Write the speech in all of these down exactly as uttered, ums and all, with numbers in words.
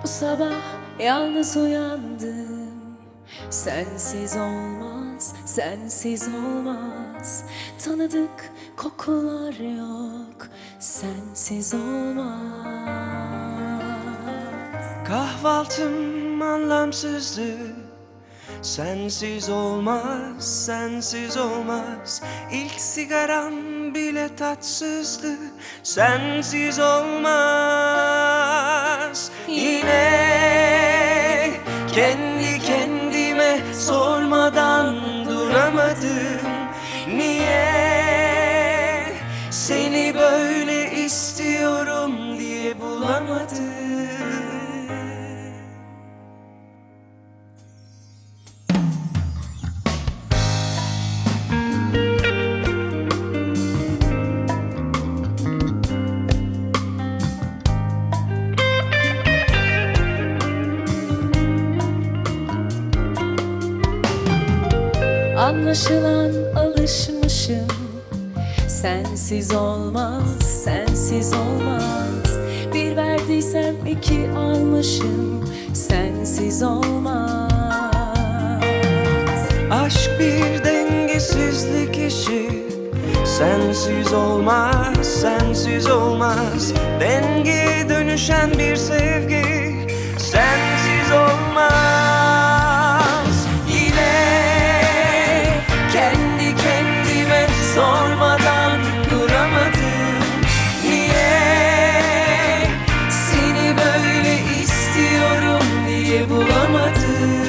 Bu sabah yalnız uyandım. Sensiz olmaz, sensiz olmaz. Tanıdık kokular yok, sensiz olmaz. Kahvaltım anlamsızdı. Sensiz olmaz, sensiz olmaz. İlk sigaram bile tatsızdı. Sensiz olmaz. Yine kendi kendime sormadan duramadım. Niye seni böyle istiyorum diye bulamadım. Anlaşılan alışmışım. Sensiz olmaz, sensiz olmaz. Bir verdiysem iki almışım. Sensiz olmaz. Aşk bir dengesizlik işi. Sensiz olmaz, sensiz olmaz. Dengeye dönüşen bir sevgi. Sensiz olmaz. Yine kendi kendime sormadan duramadım. Niye seni böyle istiyorum diye bulamadım.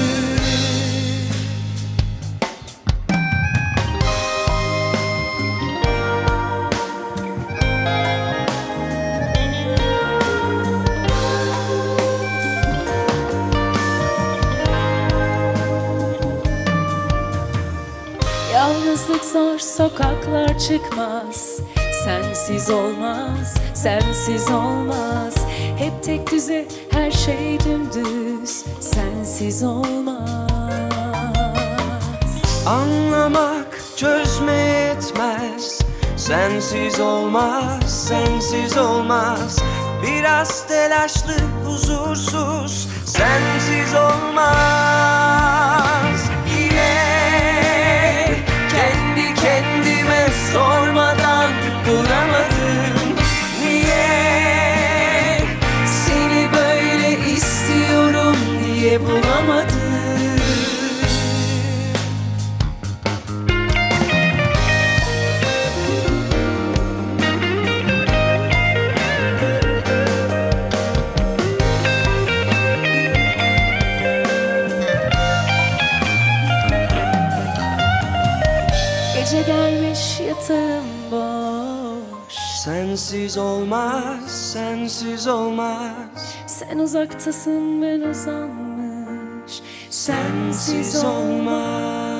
Yalnızlık zor, sokaklar çıkmaz. Sensiz olmaz, sensiz olmaz. Hep tek düze, her şey dümdüz. Sensiz olmaz. Anlamak çözme yetmez. Sensiz olmaz, sensiz olmaz. Biraz telaşlı, huzursuz. Sensiz olmaz. Yine kendi kendime sormadan duramadım. Niye seni böyle istiyorum diye bulamadım. Gece gelmiş, yatağım boş. Sensiz olmaz, sensiz olmaz. Sen uzaktasın, ben uzanmış. Sensiz olmaz.